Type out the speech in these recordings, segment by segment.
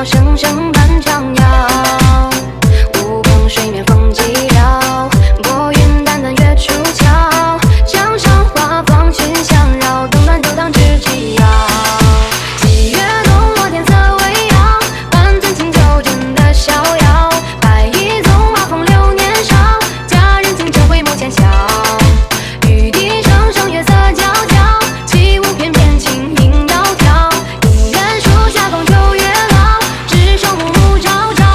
声声伴唱摇。乌篷水面风寂寥，拨云淡淡月出鞘。江上花放群相绕，冬暖秋当知己遥。喜悦浓落天色微扬，半樽清酒斟得逍遥。白衣纵马风流年少，佳人轻车回眸浅笑。雨滴声声月色皎皎，起舞翩翩轻盈窈窕。姻缘树下逢九月老，执手暮暮朝朝。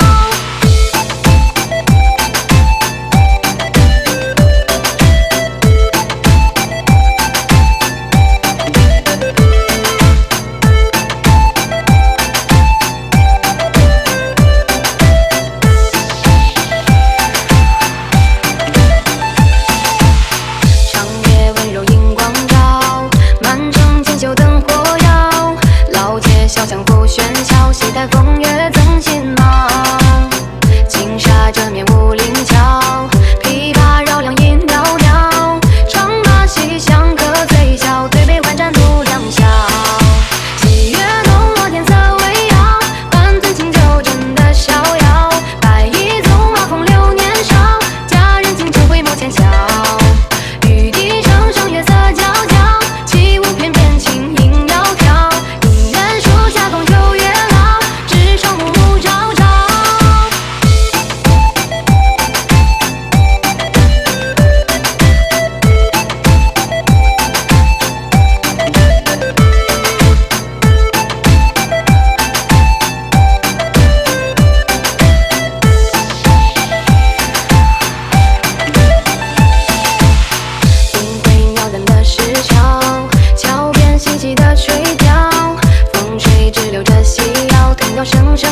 长夜温柔荧光照，满城千秋灯火摇。老街小巷不喧嚣，携带风月赠新貌。轻纱遮面武陵桥，琵琶绕梁音袅袅。唱马戏香客醉笑，对杯换盏度良宵。喜悦浓落天色微扬，半樽清酒斟得逍遥。白衣纵马风流年少，佳人轻车回眸浅笑。雨滴声声月色皎皎，起舞翩翩轻盈窈窕。姻缘树下逢九月老，执手暮暮朝朝。听回袅淡的石桥，桥边细细的垂钓。风吹直流着细摇，听到声声